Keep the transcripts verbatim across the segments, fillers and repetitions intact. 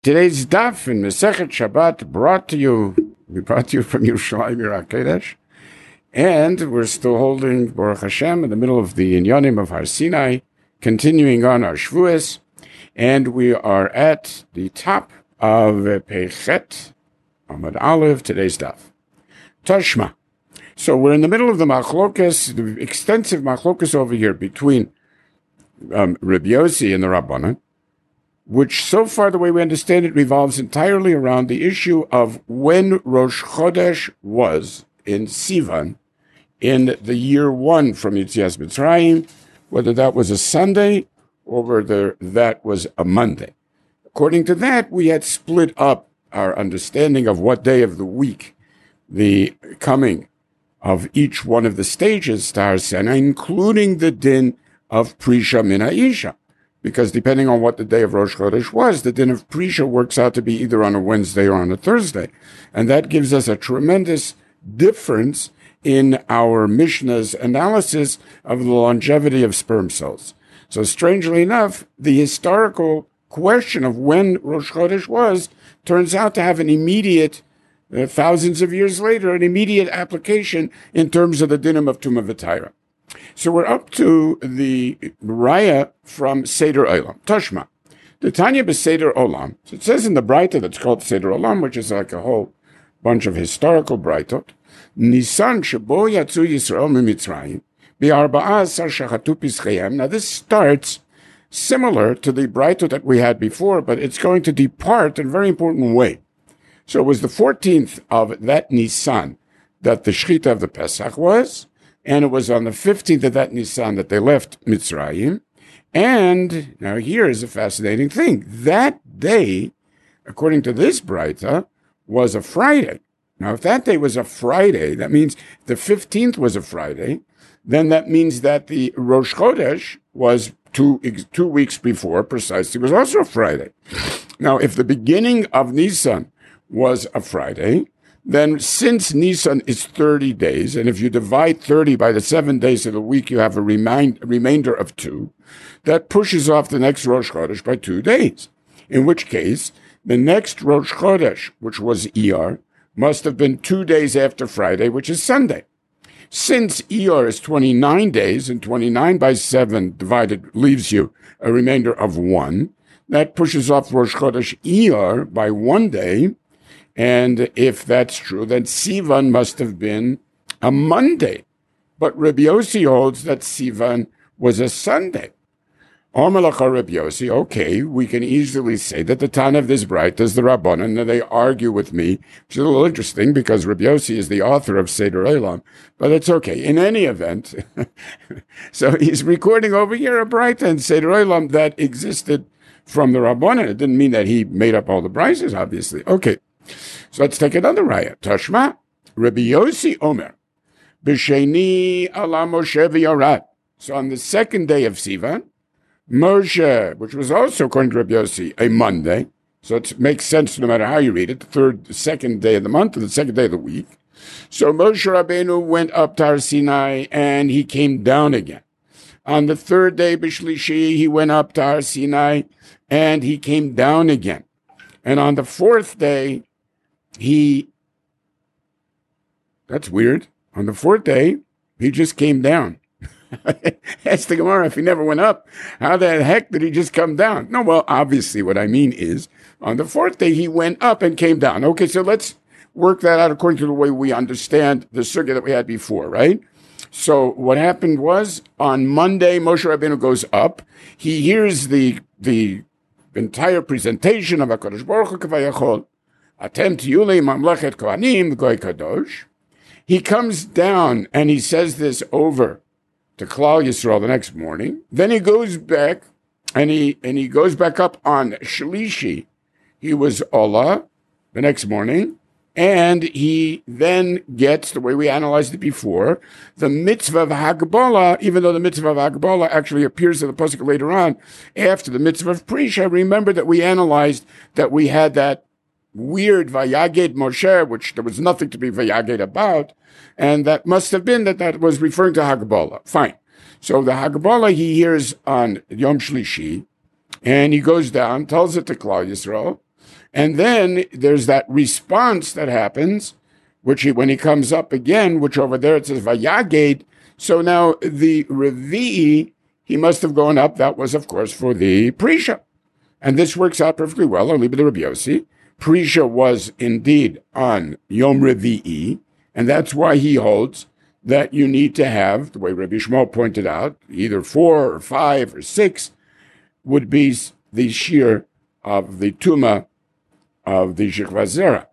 Today's daf in Masechet Shabbat brought to you, we brought to you from Yerushalayim Yirah Kodesh, and we're still holding Baruch Hashem in the middle of the Inyanim of Har Sinai, continuing on our Shvuos, and we are at the top of Pechet Amud Aleph, today's daf. Tashma. So we're in the middle of the machlokas, the extensive machlokas over here between um, Rabbi Yossi and the Rabbanan, which so far, the way we understand it, revolves entirely around the issue of when Rosh Chodesh was in Sivan in the year one from Yetzias Mitzrayim, whether that was a Sunday or whether that was a Monday. According to that, we had split up our understanding of what day of the week the coming of each one of the stages to Har Sinai, including the din of Prisha Min Ha'isha. Because depending on what the day of Rosh Chodesh was, the din of Prisha works out to be either on a Wednesday or on a Thursday. And that gives us a tremendous difference in our Mishnah's analysis of the longevity of sperm cells. So strangely enough, the historical question of when Rosh Chodesh was turns out to have an immediate, uh, thousands of years later, an immediate application in terms of the dinim of Tumah V'Taira. So we're up to the Raya from Seder Olam. Tashma. The Tanya B'Seder Olam. So it says in the Braita that's called Seder Olam, which is like a whole bunch of historical Braitot. Nisan Shebo Yatzu Yisrael Mitzrayim B'Arba'a Asar Shachatu Pischayim. Now this starts similar to the Braitot that we had before, but it's going to depart in a very important way. So it was the fourteenth of that Nisan that the Shechita of the Pesach was, and it was on the fifteenth of that Nisan that they left Mitzrayim. And now here is a fascinating thing. That day, according to this Braita, was a Friday. Now, if that day was a Friday, that means the fifteenth was a Friday, then that means that the Rosh Chodesh was two, two weeks before, precisely, was also a Friday. Now, if the beginning of Nisan was a Friday, then since Nisan is thirty days, and if you divide thirty by the seven days of the week, you have a remind, remainder of two, that pushes off the next Rosh Chodesh by two days. In which case, the next Rosh Chodesh, which was Iyar, must have been two days after Friday, which is Sunday. Since Iyar is twenty-nine days, and twenty-nine by seven divided leaves you a remainder of one, that pushes off Rosh Chodesh Iyar by one day. And if that's true, then Sivan must have been a Monday. But Rabbi Yossi holds that Sivan was a Sunday. Omalacha Rabbi Yossi, okay, we can easily say that the Tana of this Braita is the Rabbanan, and they argue with me, which is a little interesting because Rabbi Yossi is the author of Seder Olam, but it's okay. In any event, so he's recording over here a Braita in Seder Olam that existed from the Rabbanan. It didn't mean that he made up all the Braitas, obviously. Okay. So let's take another raya. Tashma, Rabbi Yossi Omer, B'sheni ala Moshe v'Yarat. So on the second day of Sivan, Moshe, which was also, according to Rabbi Yossi, a Monday, so it makes sense no matter how you read it, the third, the second day of the month, and the second day of the week. So Moshe Rabbeinu went up to Har Sinai, and he came down again. On the third day, B'shlishi, he went up to Har Sinai, and he came down again. And on the fourth day, he, that's weird. On the fourth day, he just came down. Ask the Gemara if he never went up. How the heck did he just come down? No, well, obviously what I mean is, on the fourth day, he went up and came down. Okay, so let's work that out according to the way we understand the sugya that we had before, right? So what happened was, on Monday, Moshe Rabbeinu goes up. He hears the, the entire presentation of HaKadosh Baruch Hu Kavayachol. Atem tiyulei mamlechet kohanim goy kadosh. He comes down and he says this over to Klal Yisrael the next morning. Then he goes back and he and he goes back up on Shlishi. He was Olah the next morning, and he then gets, the way we analyzed it before, the mitzvah of Hagbolah, even though the mitzvah of Hagbolah actually appears in the pasuk later on after the mitzvah of Prisha. Remember that we analyzed that we had that weird Vayaged Moshe, which there was nothing to be Vayaged about, and that must have been that that was referring to Hagbolah. Fine. So the Hagbolah he hears on Yom Shlishi, and he goes down, tells it to Klal Yisrael, And then there's that response that happens, which he, when he comes up again, which over there it says Vayaged. So now the Revi'i, he must have gone up. That was, of course, for the Prisha. And this works out perfectly well. Only the Rabbi Yossi. Prisha was indeed on Yom Revi'i, and that's why he holds that you need to have, the way Rabbi Shmuel pointed out, either four or five or six would be the shear of the Tuma of the Shechva Zera.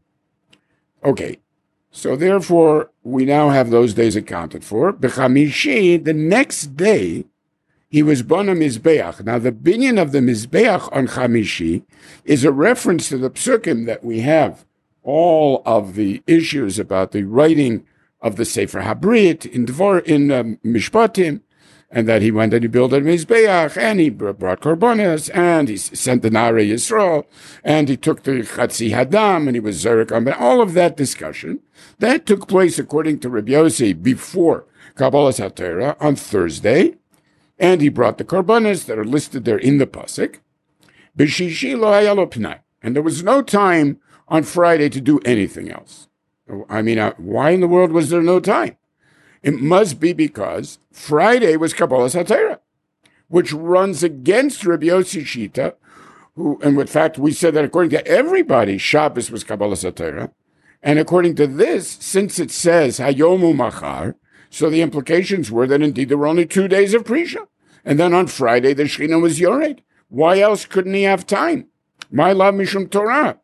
Okay, so therefore, we now have those days accounted for. B'chamishi, the next day, he was Bona Mizbeach. Now, the binyan of the Mizbeach on Chamishi is a reference to the psukim that we have all of the issues about the writing of the Sefer Habrit in Dvor, in um, Mishpatim, and that he went and he built a Mizbeach, and he brought korbanos, and he sent the Nare Yisrael, and he took the Chatzi Hadam, and he was Zerek on all of that discussion. That took place, according to Rabbi Yossi, before Kabbalas HaTorah on Thursday, and he brought the korbanos that are listed there in the pasuk. B'shishi lo haya lo pnai, and there was no time on Friday to do anything else. I mean, uh, why in the world was there no time? It must be because Friday was Kabbalas HaTorah, which runs against Rabbi Yossi Shita, who, and in fact, we said that according to everybody, Shabbos was Kabbalas HaTorah, and according to this, since it says Hayomu Machar, so the implications were that indeed there were only two days of Prisha. And then on Friday, the Shekhinah was Yored. Why else couldn't he have time? My love Mishum Torah.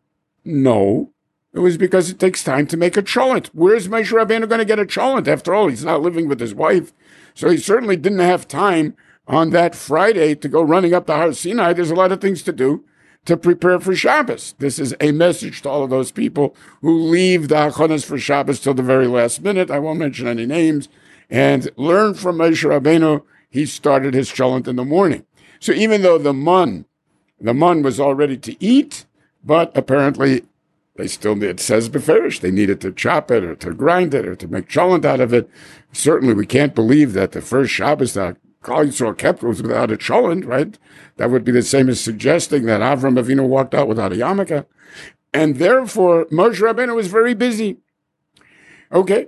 No, it was because it takes time to make a cholent. Where's Moshe Rabbeinu going to get a cholent? After all, he's not living with his wife. So he certainly didn't have time on that Friday to go running up the Har Sinai. There's a lot of things to do to prepare for Shabbos. This is a message to all of those people who leave the Hachonas for Shabbos till the very last minute. I won't mention any names. And learn from Moshe Rabbeinu. He started his cholent in the morning. So even though the mun, the mun was all ready to eat, but apparently they still, it says beferish, they needed to chop it or to grind it or to make cholent out of it. Certainly we can't believe that the first Shabbos that Klal Yisrael kept was without a cholent, right? That would be the same as suggesting that Avram Avinu walked out without a yarmulke. And therefore, Moshe Rabbeinu was very busy. Okay.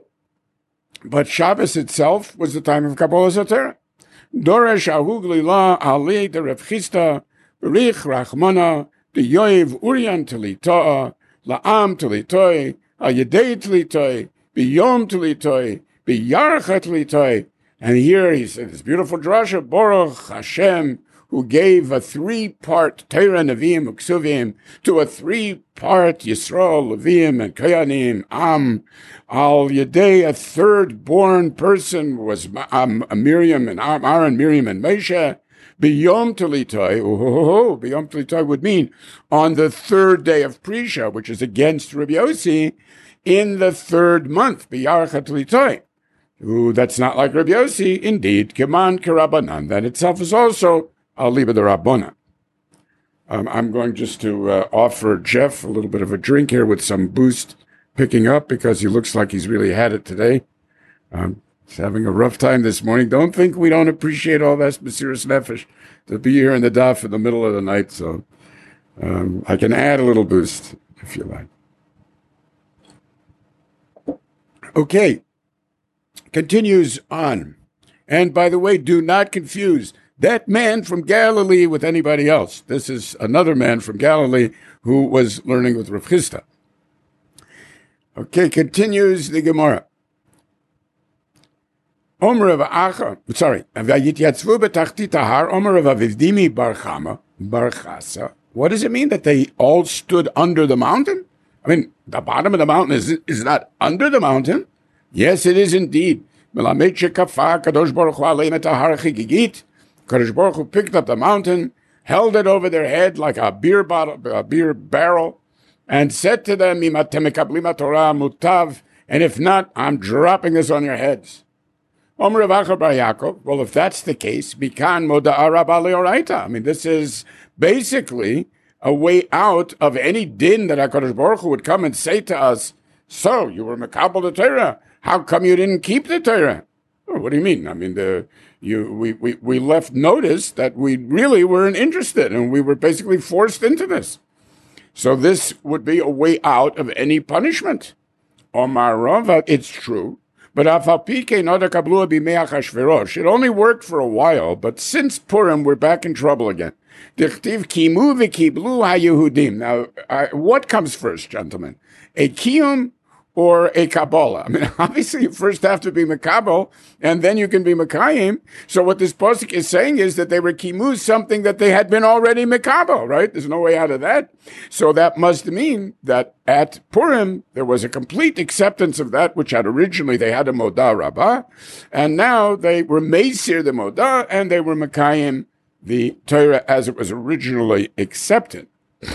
But Shabbos itself was the time of Kabbalas HaTorah. Doresh Ahug Lila Ali de Reb Chista, Berich Rachmana, de Yoiv Urian Telitoa, La'am Telitoi, Ayedei Telitoi, Biyom Telitoi, Biyarcha Telitoi. And here he said this beautiful drasha, Baruch Hashem, who gave a three-part Torah, Nevi'im, Uksuvim, to a three-part Yisrael, Leviim, and Koyanim, Am, Al Yedei, a third-born person was um, Miriam and Aaron, Miriam and Moshe. Biyom Telitoi, oh, Biyom Telitoi would mean on the third day of Prisha, which is against Rabbi Yossi, in the third month, Biyarcha Telitoi. Ooh, that's not like Rabbi Yossi. Indeed, Keman Kerabanan. That itself is also Al Liba de Rabbona. Um, I'm going just to uh, offer Jeff a little bit of a drink here with some boost picking up because he looks like he's really had it today. Um, he's having a rough time this morning. Don't think we don't appreciate all that Mesiras Nefesh to be here in the daf in the middle of the night. So um, I can add a little boost if you like. Okay. Continues on. And by the way, do not confuse that man from Galilee with anybody else. This is another man from Galilee who was learning with Rav Chisda. Okay, continues the Gemara. Omer of Acha, sorry, Vayitzvu betachtit har, Omer of Avivdimi bar Chama, bar Chasa. What does it mean that they all stood under the mountain? I mean, the bottom of the mountain is, is not under the mountain. Yes, it is indeed. Kadosh Baruch Hu picked up the mountain, held it over their head like a beer bottle, a beer barrel, and said to them, mutav, and if not, I'm dropping this on your heads. Omer Rav Acha bar Yaakov, well, if that's the case, bikan moda'a rabba leoraita. I mean, this is basically a way out of any din that HaKadosh Baruch Hu would come and say to us, so, you were mekabel the Torah. How come you didn't keep the Torah? Oh, what do you mean? I mean, the you we, we, we left notice that we really weren't interested, and we were basically forced into this. So this would be a way out of any punishment. Omar Rava, it's true. But it only worked for a while, but since Purim, we're back in trouble again. Now, uh, what comes first, gentlemen? A kiyum or a Kabbalah? I mean, obviously, you first have to be Makabal, and then you can be Makayim. So what this posuk is saying is that they were kimu something that they had been already Makabal, right? There's no way out of that. So that must mean that at Purim, there was a complete acceptance of that, which had originally they had a Modah Rabbah, and now they were Meisir the Modah, and they were Makayim the Torah as it was originally accepted.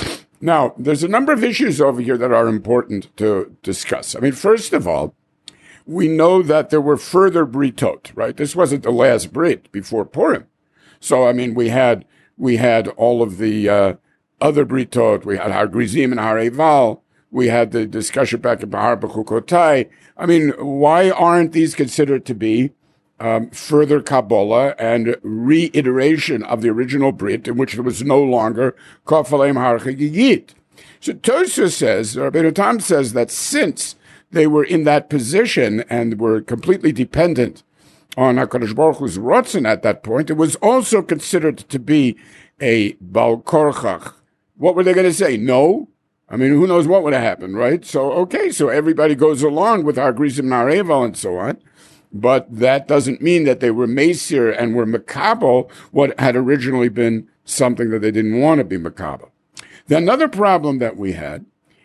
Now, there's a number of issues over here that are important to discuss. I mean, first of all, we know that there were further britot, right? This wasn't the last brit before Purim. So, I mean, we had we had all of the uh, other britot. We had Har Grizim and Har Eval. We had the discussion back at Bahar Bechukotai. I mean, why aren't these considered to be Um, further Kabbalah and reiteration of the original Brit, in which there was no longer Kofalem Har Chagigit? So Tosfos says, or Rabbeinu Tam says, that since they were in that position and were completely dependent on HaKadosh Baruch Hu's Rotzen at that point, it was also considered to be a Bal Korchach. What were they going to say? No? I mean, who knows what would have happened, right? So, okay, so everybody goes along with Har Grizim and Har Eval and so on. But that doesn't mean that they were Meisir and were Makabel, what had originally been something that they didn't want to be Makabel. The another problem that we had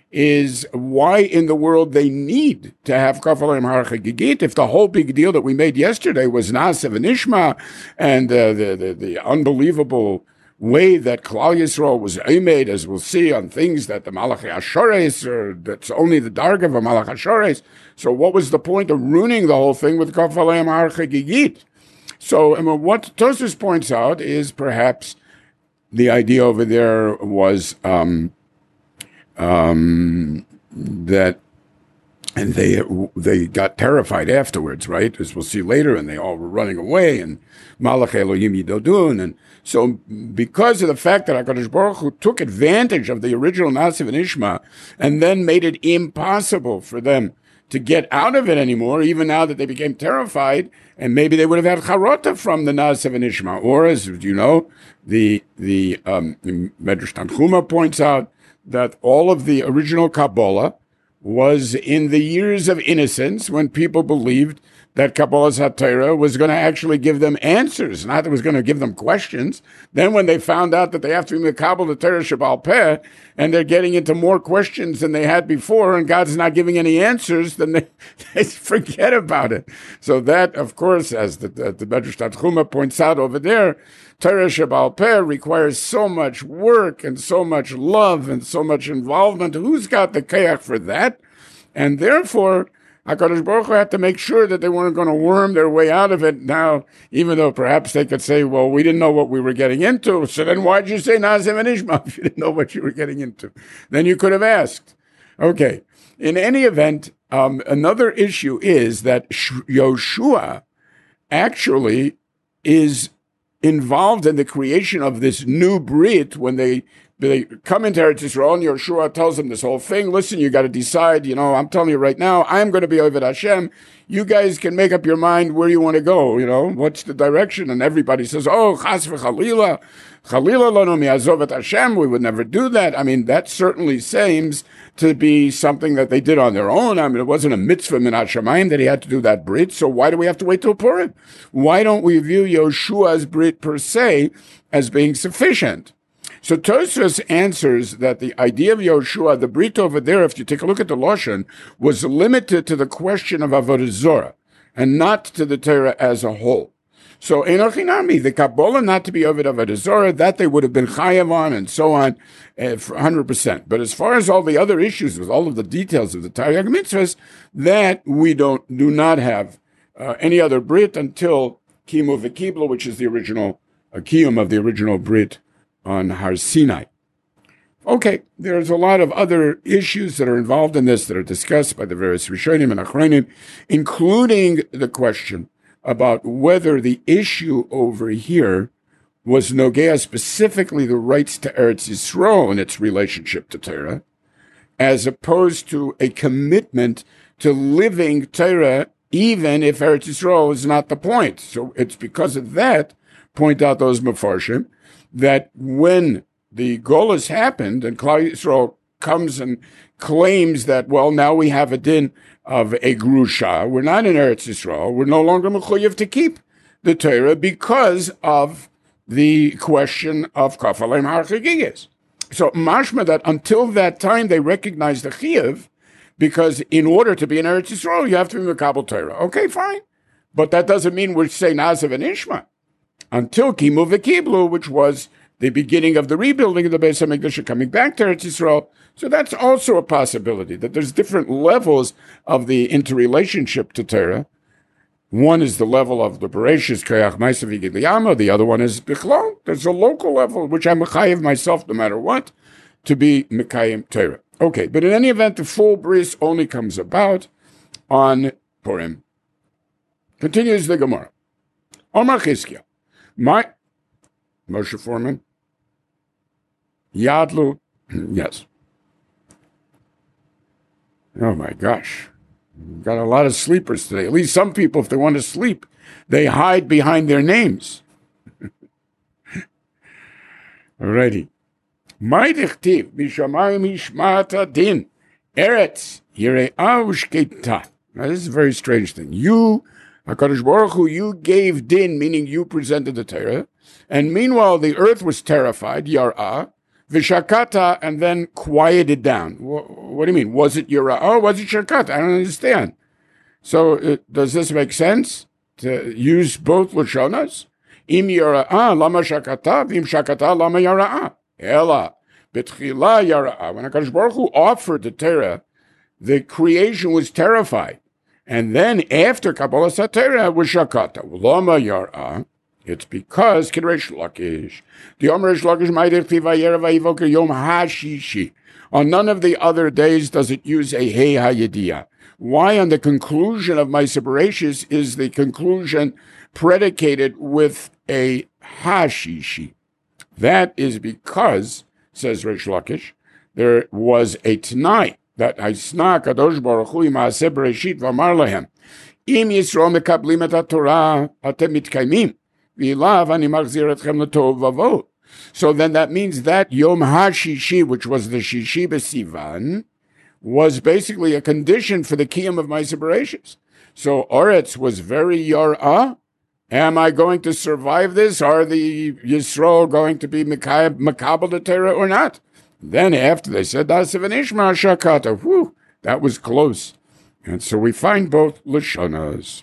is why in the world they need to have Kafalem Har Chagigit if the whole big deal that we made yesterday was Naasav and Ishma and uh, the, the, the unbelievable way that Klal Yisrael was made, as we'll see, on things that the Malachi Ashores, or that's only the dark of a Malach Ashores. So what was the point of ruining the whole thing with Kafalem Har Chagigit? So I mean, what Tosfos points out is perhaps the idea over there was um, um, that, and they they got terrified afterwards, right? As we'll see later, and they all were running away, and Malach Elohim Yidodun, and so because of the fact that HaKadosh Baruch Hu took advantage of the original Naasav and Ishma, and then made it impossible for them to get out of it anymore, even now that they became terrified, and maybe they would have had charota from the Naasav and Ishma, or as you know, the the, um, the Medrash Tanchuma points out that all of the original Kabbalah was in the years of innocence when people believed that Kabbalah's HaTorah was going to actually give them answers, not that it was going to give them questions. Then when they found out that they have to be Mekabel the Torah Sheba'al Peh, and they're getting into more questions than they had before, and God's not giving any answers, then they, they forget about it. So that, of course, as the, the, the Medrash Tanchuma points out over there, Torah Sheba'al Peh requires so much work and so much love and so much involvement. Who's got the kayach for that? And therefore, HaKadosh Baruch Hu had to make sure that they weren't going to worm their way out of it now, even though perhaps they could say, well, we didn't know what we were getting into. So then why'd you say Naasav and Ishma if you didn't know what you were getting into? Then you could have asked. Okay. In any event, um, another issue is that Yoshua actually is involved in the creation of this new Brit when they They come into Eretz Yisrael, and Yeshua tells them this whole thing. Listen, you got to decide, you know, I'm telling you right now, I'm going to be Oved Hashem. You guys can make up your mind where you want to go, you know, what's the direction? And everybody says, oh, chas v'chalila, chalila lanu mi'azov et Hashem, we would never do that. I mean, that certainly seems to be something that they did on their own. I mean, it wasn't a mitzvah min hashamayim that he had to do that Brit, so why do we have to wait till Purim? Why don't we view Yeshua's Brit per se as being sufficient? So Tosfos answers that the idea of Yoshua, the Brit over there, if you take a look at the Lashon, was limited to the question of Avodah Zorah and not to the Torah as a whole. So Enochinami, the Kabbalah not to be over Avodah Zorah, that they would have been chayav on and so on, uh, for one hundred percent. But as far as all the other issues with all of the details of the Taryag mitzvahs, that we don't do not have uh, any other Brit until Kimu v'Kibla, which is the original uh, Kiyum of the original Brit on Har Sinai. Okay, there's a lot of other issues that are involved in this that are discussed by the various Rishonim and Achronim, including the question about whether the issue over here was Nogea specifically the rights to Eretz Yisrael and its relationship to Torah, as opposed to a commitment to living Torah, even if Eretz Yisrael is not the point. So it's because of that, point out those Mefarshim, that when the Golus happened and Klal Yisrael comes and claims that, well, now we have a din of a grusha, we're not in Eretz Yisrael, we're no longer mechuyev to keep the Torah because of the question of kafalem harchigigis. So mashma that until that time they recognized the chiyuv, because in order to be in Eretz Yisrael, you have to be mekabel Torah. Okay, fine. But that doesn't mean we're saying Nazav and Ishma. Until Kimu v'Kiblu, which was the beginning of the rebuilding of the Beis HaMikdash, coming back to Eretz Yisrael. So that's also a possibility, that there's different levels of the interrelationship to Torah. One is the level of the Bereshis, Koyach Ma'asav Yigid Liyama. The other one is Bichlal. There's a local level, which I'm Mechayev myself, no matter what, to be Mekayim Torah. Okay, but in any event, the full bris only comes about on Purim. Continues the Gemara. Omar Chizkiah. My Moshe Foreman. Yadlu. Yes. Oh my gosh. Got a lot of sleepers today. At least some people, if they want to sleep, they hide behind their names. Alrighty. My dichtiv, mishamayim ishmata din, eretz yire'ah ushkeita. Now this is a very strange thing. You, HaKadosh Baruch Hu, you gave din, meaning you presented the Torah, and meanwhile the earth was terrified, yar'ah, v'shakata, and then quieted down. What, what do you mean? Was it yar'ah or was it shakata? I don't understand. So uh, does this make sense to use both lashonas? Im yar'ah lama shakata, v'im shakata lama yar'ah. Ela betchila yar'ah. When HaKadosh Baruch Hu offered the Torah, the creation was terrified. And then after Kabbalah Satera was Shakata. Lama Yar'ah. It's because Kidresh Lakish. The Yom Resh Lakish Ma'idech Tivayera Vayivoker Yom HaShishi. On none of the other days does it use a Hey HaYediyah. Why on the conclusion of my Bereshis is the conclusion predicated with a HaShishi? That is because, says Resh Lakish, there was a Tanai that Haisna Kadosh Baruch Hu Ma'aseh Bereshit v'amar lahem Im Yisrael mekablim et haTorah atem mitkaimim v'ilav ani machzir etchem letov v'avot. So then that means that Yom HaShishi, which was the Shishi B'Sivan, was basically a condition for the Kiyum of Ma'aseh Bereshis. So Oretz was very Yar'ah. Am I going to survive this? Are the Yisrael going to be Makabel the Torah or not? Then after they said, Nasav and Ishma Shakata, whew, that was close. And so we find both Lashonas.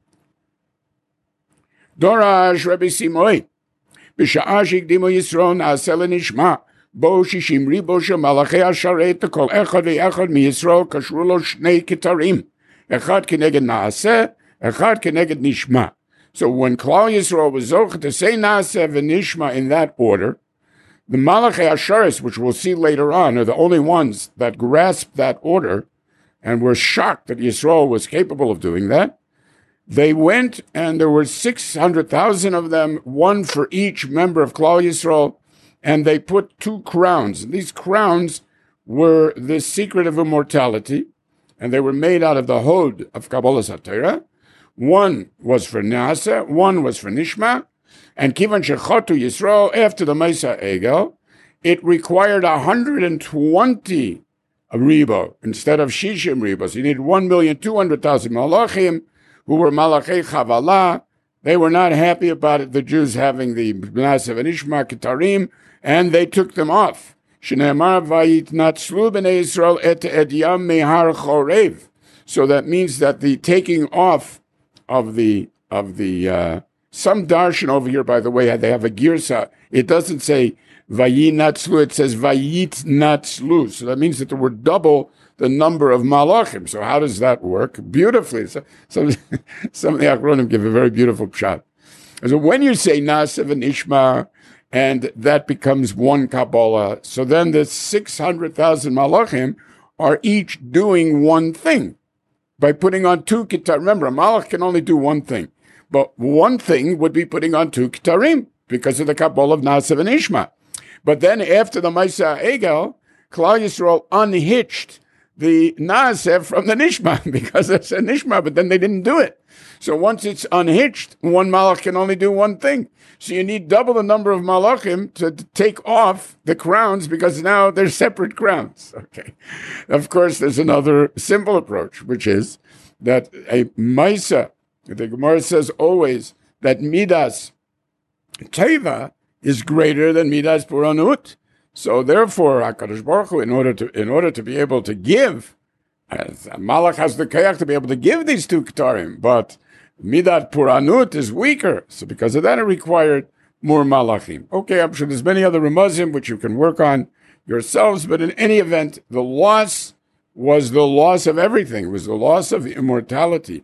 Dorash Rabbi Simoi, B'sha'ash Igdimo Yisrael Na'aseh l'nishma, Bo Shishim Ribo Shemalachei Asharet Kol Echad Ve'echad Mi-Yisrael Kashru Lo Shnei Kitarim, Echad Keneged Na'aseh, Echad Keneged Nishma. So when Klal Yisrael was zocheh to say Na'aseh v'Nishma in that order, the Malachei Asharis, which we'll see later on, are the only ones that grasped that order and were shocked that Yisrael was capable of doing that. They went, and there were six hundred thousand of them, one for each member of Klal Yisrael, and they put two crowns. And these crowns were the secret of immortality, and they were made out of the hod of Kabbalah Satera. One was for Naaseh, one was for Nishma, and Kivan Shechotu Yisrael, after the Mesa Egel, it required one hundred twenty ribo instead of Shishim ribos. You needed one million two hundred thousand malachim, who were malachei chavala. They were not happy about it, the Jews having the Naaseh and Ishma Kitarim, and they took them off. Shneimar vayitnatzlu b'nei Yisrael et edyam mehar chorev. So that means that the taking off of the of the uh, some darshan over here, by the way, they have a girsa. It doesn't say vayinatzlu; it says vayitnatzlu. So that means that there were double the number of malachim. So how does that work? Beautifully. So, so some of the Achronim give a very beautiful pshat. So when you say Naaseh and Ishma, and that becomes one Kabbalah, so then the six hundred thousand malachim are each doing one thing by putting on two kitar. Remember, a malach can only do one thing, but one thing would be putting on two kitarim. because of the Kabbalah of Naasev and Ishma. But then after the Maisa Egel, Klal Yisrael unhitched the Naasev from the Nishma because it's a Nishma, but then they didn't do it. So once it's unhitched, one malach can only do one thing. So you need double the number of malachim to take off the crowns because now they're separate crowns. Okay. Of course, there's another simple approach, which is that a Maisa, the Gemara says always that Midas Teva is greater than Midas Puranut. So therefore, HaKadosh Baruch Hu, in order to in order to be able to give, as a malach has the kayak to be able to give these two ktarim, but Midat Puranut is weaker. So because of that, it required more malachim. Okay, I'm sure there's many other remuzim which you can work on yourselves, but in any event, the loss was the loss of everything. It was the loss of immortality.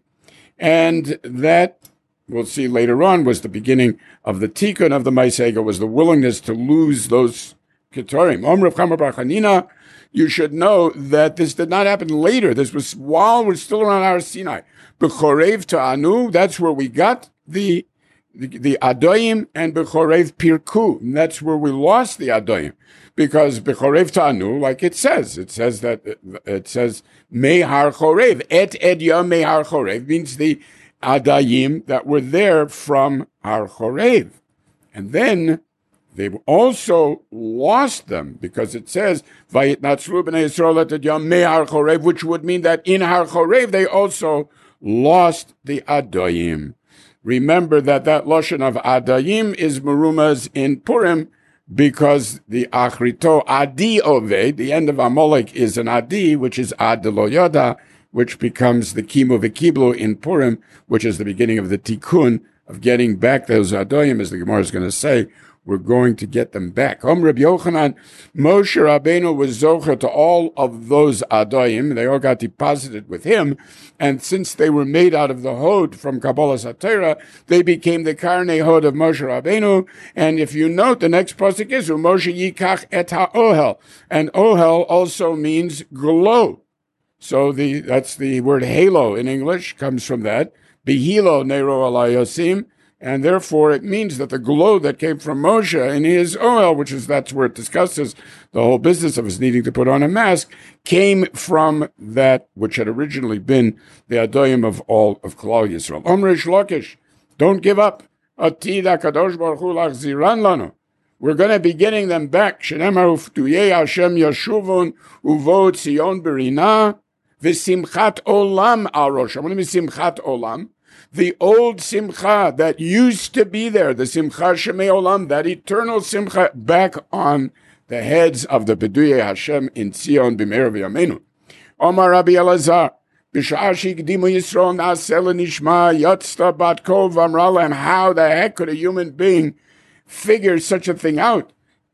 And that, we'll see later on, was the beginning of the tikkun of the Maisega, was the willingness to lose those ketarim. Omrav Chamar Bar Chanina, you should know that this did not happen later. This was while we're still around Har Sinai. B'chorev Ta'anu, that's where we got the the, the Adoyim, and B'chorev Pirku, and that's where we lost the Adoyim. Because B'chorev Ta'anu, like it says, it says that, it says, Mehar Chorev, Et Edya Mehar Chorev, means the Adayim that were there from Har Chorev. And then they also lost them because it says, Vayitnatzru b'nei Yisrael et Edya Mehar Chorev, which would mean that in Har Chorev they also lost the Adayim. Remember that that Lashon of Adayim is Merumaz in Purim, because the Achrito Adi Oved, the end of Amalek is an Adi, which is Ad Lo Yoda, which becomes the Kimu V'Kiblu in Purim, which is the beginning of the Tikkun, of getting back those Adoyim, as the Gemara is going to say. We're going to get them back. Om Reb Yochanan, Moshe Rabbeinu was zocher to all of those Adoyim. They all got deposited with him. And since they were made out of the Hod from Kabbalah Satira, they became the Karnei Hod of Moshe Rabbeinu. And if you note, the next pasuk is, Moshe Yikach et ha'ohel. And ohel also means glow. So the that's the word halo in English, comes from that. Behilo Nero Alayosim. And therefore, it means that the glow that came from Moshe in his oil, which is, that's where it discusses the whole business of his needing to put on a mask, came from that which had originally been the Adoyim of all of Klal Yisrael. Omrish Lakish, don't give up. Atid HaKadosh Baruch Hu lachziran lanu. We're going to be getting them back. Shenemar uftuye Hashem yashuvun uvo tzion berina v'simchat olam al rosham. What do you mean simchat olam? The old simcha that used to be there, the simcha shemei olam, that eternal simcha, back on the heads of the Beduye Hashem in Tzion b'meir v'yameinu. Omar Rabbi Elazar, b'sha'ah shigdimu Yisrael na'aseh l'nishma yatzta bat kol v'amrala, and how the heck could a human being figure such a thing out?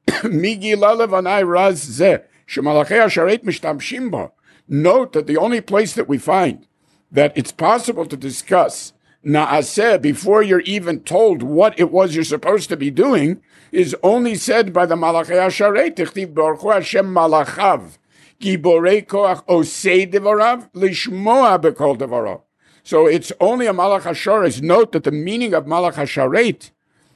Migi lalev anai raz zeh, shemalachei hasharet mishtamshim bo. Note that the only place that we find that it's possible to discuss Na'aseh before you're even told what it was you're supposed to be doing is only said by the Malachei Hasharet. Tichtiv Baruch Hu Hashem Malachav Giborei Koach Osei Devarav Lishmoa Bekol Devarav. So it's only a Malach Hasharet. Note that the meaning of Malach Hasharet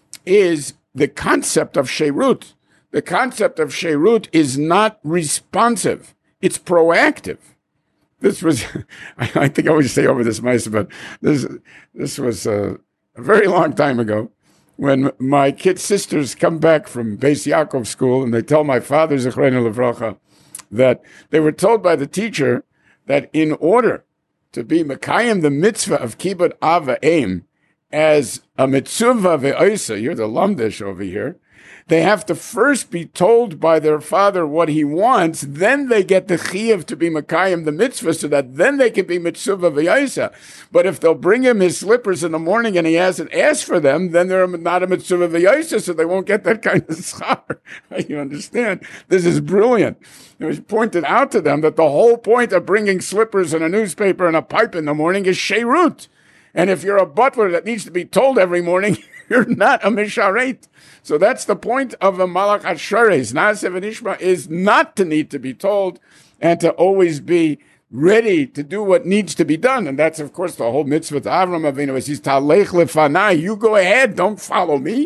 is the concept of Sheirut. The concept of Sheirut is not responsive. It's proactive. This was, I think I always say over this, Maisa, but this this was a, a very long time ago when my kids' sisters come back from Beis Yaakov school and they tell my father, Zechreinu Levracha, that they were told by the teacher that in order to be Mekayim the mitzvah of Kibbut Av V'Eim as a mitzvah ve'oisa, you're the lamdish over here, they have to first be told by their father what he wants, then they get the chiyuv to be Mekayim the mitzvah, so that then they can be mitzvah v'yaisa. But if they'll bring him his slippers in the morning and he hasn't asked for them, then they're not a mitzvah v'yaisa, so they won't get that kind of schar. You understand? This is brilliant. It was pointed out to them that the whole point of bringing slippers and a newspaper and a pipe in the morning is sheirut. And if you're a butler that needs to be told every morning, you're not a misharet. So that's the point of a malach hashares. Naasev and Ishma is not to need to be told and to always be ready to do what needs to be done. And that's, of course, the whole mitzvah to Avram Avinu. He says, Talech lefanai, you go ahead, don't follow me.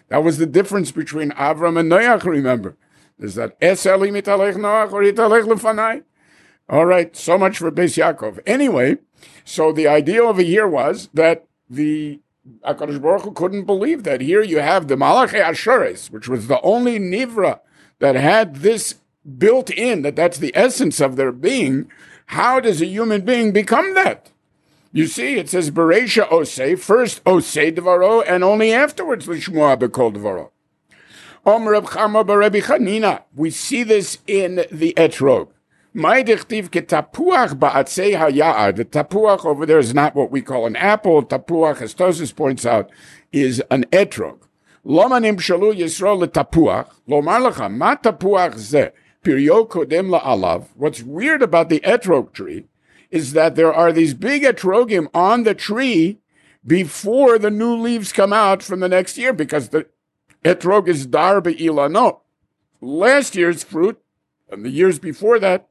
That was the difference between Avram and Noach, remember. There's that Es Eli mitalech Noach or italech lefanai. All right, so much for Beis Yaakov. Anyway, so the idea over here was that the HaKadosh Baruch Hu couldn't believe that here you have the Malachi Ashores, which was the only Nivra that had this built in, that that's the essence of their being. How does a human being become that? You see, it says Bereisha Osei, first Osei Devaro, and only afterwards Lishmoa Bekol Devaro. Om Reb Chama Berebi Chanina. We see this in the Etrog. My dichtiv ketapuach ba'atzei haya'ar. The tapuach over there is not what we call an apple. Tapuach, as Tosfos points out, is an etrog. Loma nimshalu Yisrael letapuach. Lomar lecha, ma tapuach zeh? Piryo kodem la'alav. What's weird about the etrog tree is that there are these big etrogim on the tree before the new leaves come out from the next year, because the etrog is dar be'ilano. Last year's fruit, and the years before that,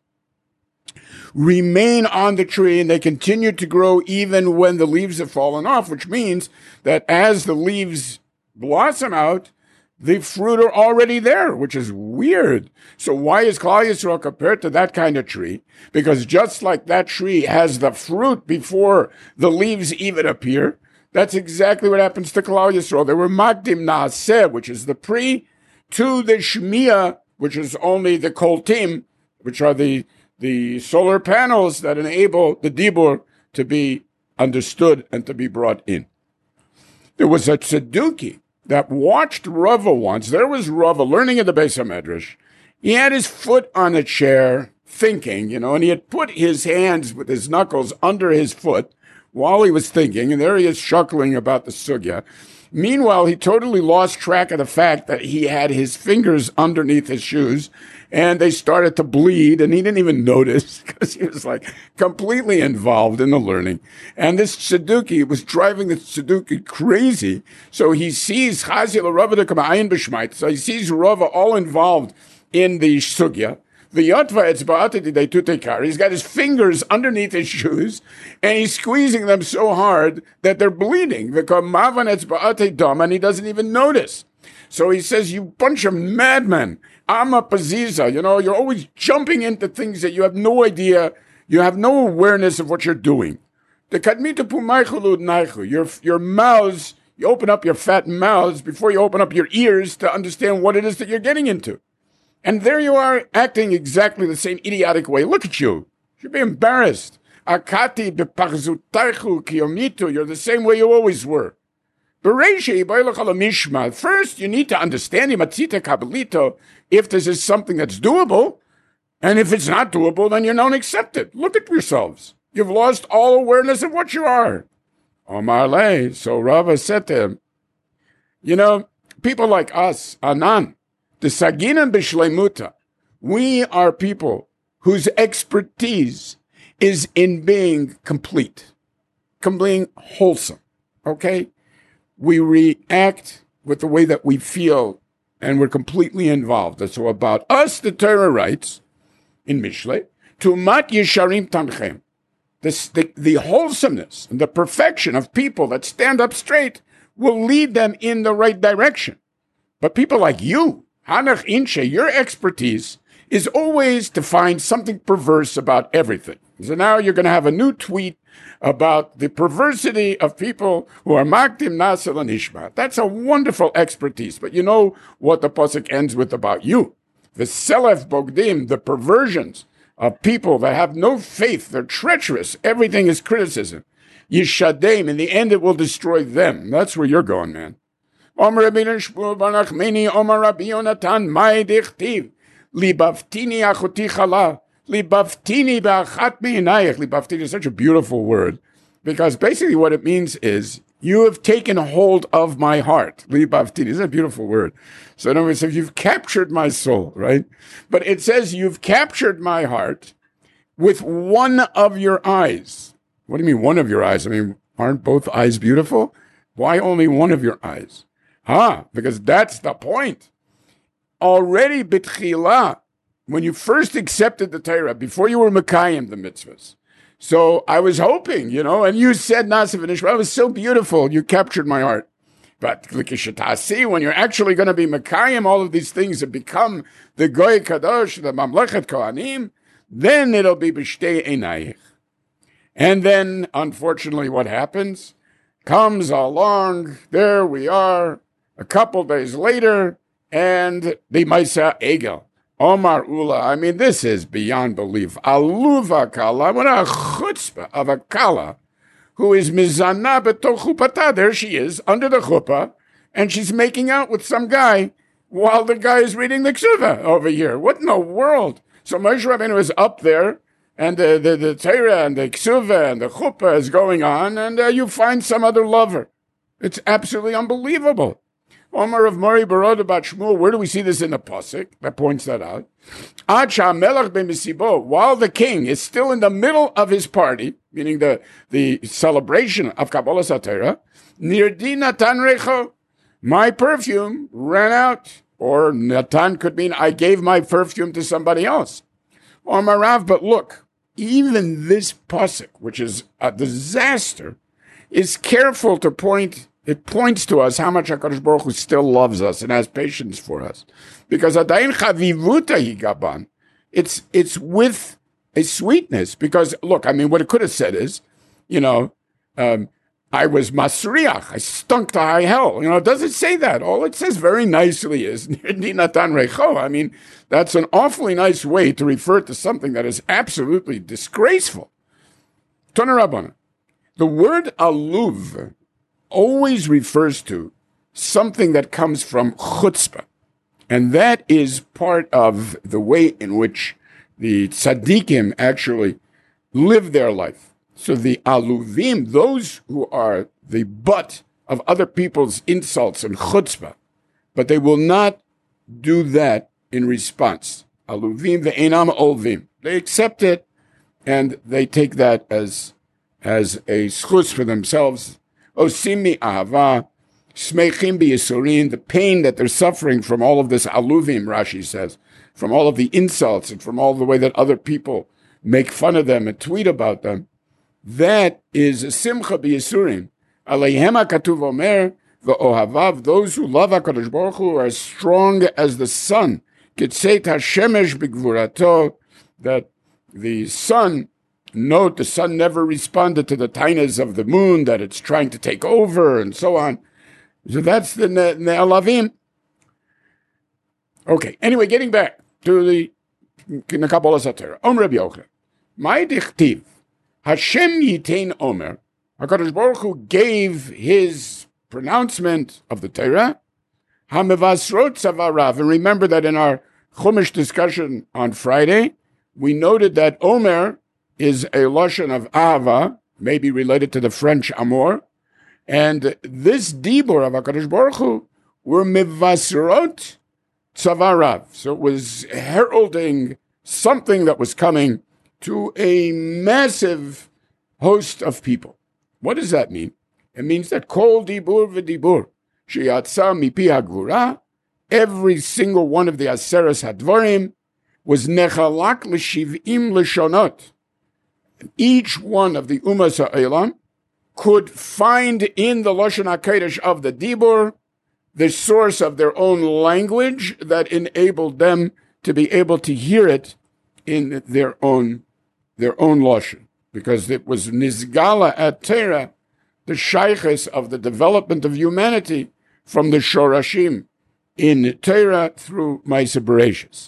remain on the tree, and they continue to grow even when the leaves have fallen off, which means that as the leaves blossom out, the fruit are already there, which is weird. So why is Klal Yisrael compared to that kind of tree? Because just like that tree has the fruit before the leaves even appear, that's exactly what happens to Klal Yisrael. They were Magdim Naaseh, which is the pre, to the Shmiya, which is only the Koltim, which are the the solar panels that enable the Dibur to be understood and to be brought in. There was a Tzeduki that watched Rava once. There was Rava learning at the Beis HaMedrash. He had his foot on a chair thinking, you know, and he had put his hands with his knuckles under his foot while he was thinking, and there he is chuckling about the sugya. Meanwhile, he totally lost track of the fact that he had his fingers underneath his shoes, and they started to bleed, and he didn't even notice because he was like completely involved in the learning. And this Tzeduki was driving the Tzeduki crazy. So he sees Chazil Rava to come ayin b'shmait. So he sees Rava all involved in the sugya. The Yotva Etzba'atid they tutekar. He's got his fingers underneath his shoes, and he's squeezing them so hard that they're bleeding. Because Mavan Etzba'atid dam, and he doesn't even notice. So he says, "You bunch of madmen. I'm a paziza. You know, you're always jumping into things that you have no idea. You have no awareness of what you're doing. The kadmita pumaychulud naichu. Your your mouths. You open up your fat mouths before you open up your ears to understand what it is that you're getting into. And there you are, acting exactly the same idiotic way. Look at you. You should be embarrassed. Akati beparzutaichu kiyomitu. You're the same way you always were. First, you need to understand if this is something that's doable, and if it's not doable, then you don't accept it. Look at yourselves. You've lost all awareness of what you are. Omar Le, so Rava said to him, you know, people like us, Anan, the Saginan Bishlemuta, we are people whose expertise is in being complete, being wholesome, okay? We react with the way that we feel, and we're completely involved. And so about us, the Torah writes in Mishle, to mat yesharim tanchem, this, the, the wholesomeness and the perfection of people that stand up straight will lead them in the right direction. But people like you, Hanach Inche, your expertise is always to find something perverse about everything. So now you're going to have a new tweet about the perversity of people who are makdim nasel and ishma. That's a wonderful expertise. But you know what the pasuk ends with about you. The selef bogdim, the perversions of people that have no faith. They're treacherous. Everything is criticism. Yishadem, in the end it will destroy them. That's where you're going, man. Omer Rabbi Shmuel bar Nachmani, Omer Rabbi Yonatan, mai dichtiv, libaftini achoti chala. Libaftini ba'achat me'inayich. Libaftini is such a beautiful word, because basically what it means is, you have taken hold of my heart. Libaftini is a beautiful word. So in other words, if you've captured my soul, right? But it says you've captured my heart with one of your eyes. What do you mean one of your eyes? I mean, aren't both eyes beautiful? Why only one of your eyes? Huh? Because that's the point. Already bitchila, when you first accepted the Torah, before you were Mekayim the mitzvahs. So I was hoping, you know, and you said Nasiv and Ishmael, it was so beautiful, you captured my heart. But see, when you're actually going to be Mekayim, all of these things that become the Goy Kadosh, the Mamlechet Kohanim, then it'll be B'shtei Einayich. And then, unfortunately, what happens? Comes along, there we are, a couple days later, and the Maisa Egel, Omar Ula. I mean, this is beyond belief. Aluva Kala, what a chutzpah of a Kala, who is Mizana B'toch Chupata. There she is, under the chuppah, and she's making out with some guy while the guy is reading the Ksuva over here. What in the world? So Moshe Rabbeinu is up there, and the, the, the Torah and the Ksuva and the chuppah is going on, and uh, you find some other lover. It's absolutely unbelievable. Omar of Mori Barod about Shmuel, where do we see this in the Pasuk? That points that out. While the king is still in the middle of his party, meaning the, the celebration of Kabbalah Satira, Nirdi Natan Recho, my perfume ran out. Or Natan could mean I gave my perfume to somebody else. Omar Rav, but look, even this Pasuk, which is a disaster, is careful to point. It points to us how much HaKadosh Baruch Hu still loves us and has patience for us. Because Adayin Chavivuta Higaban, it's it's with a sweetness. Because, look, I mean, what it could have said is, you know, um, I was Masriach, I stunk to high hell. You know, it doesn't say that. All it says very nicely is, Natan Recho. I mean, that's an awfully nice way to refer to something that is absolutely disgraceful. Tana Rabbana. The word aluv always refers to something that comes from chutzpah. And that is part of the way in which the tzaddikim actually live their life. So the aluvim, those who are the butt of other people's insults and chutzpah, but they will not do that in response. Aluvim ve'enam olvim. They accept it, and they take that as, as a schus for themselves. Osimi ahava, smechim b'yisurin, the pain that they're suffering from all of this aluvim, Rashi says, from all of the insults and from all the way that other people make fun of them and tweet about them. That is a simcha b'yisurin. Aleihem ha'katuv omer v'ohavav, those who love HaKadosh Baruch Hu are as strong as the sun. Kitzeit hashemesh b'gvurato, that the sun, note, the sun never responded to the tainas of the moon, that it's trying to take over, and so on. So that's the ne- Ne'alavim. Okay, anyway, getting back to the Kabbalah Satira. Om Rabbi Yochanan. My dichtiv, Hashem yitain omer, HaKadosh Baruch Hu gave his pronouncement of the Torah, HaMevasrot Tzavarav. And remember that in our Chumash discussion on Friday, we noted that omer is a lashon of ahava, maybe related to the French amour, and this dibur of HaKadosh Baruch Hu were mevasrot tzavarav. So it was heralding something that was coming to a massive host of people. What does that mean? It means that kol dibur v'dibur sheyatsa mipi hagvura, every single one of the aseres hadvarim was nechalak l'shiv'im l'shonot. Each one of the Umas Ha'elam could find in the Lashon HaKodesh of the Dibur the source of their own language that enabled them to be able to hear it in their own their own Lashon. Because it was Nizgala at Torah, the shaykhis of the development of humanity from the Shorashim in Torah through Ma'aseh Bereshis.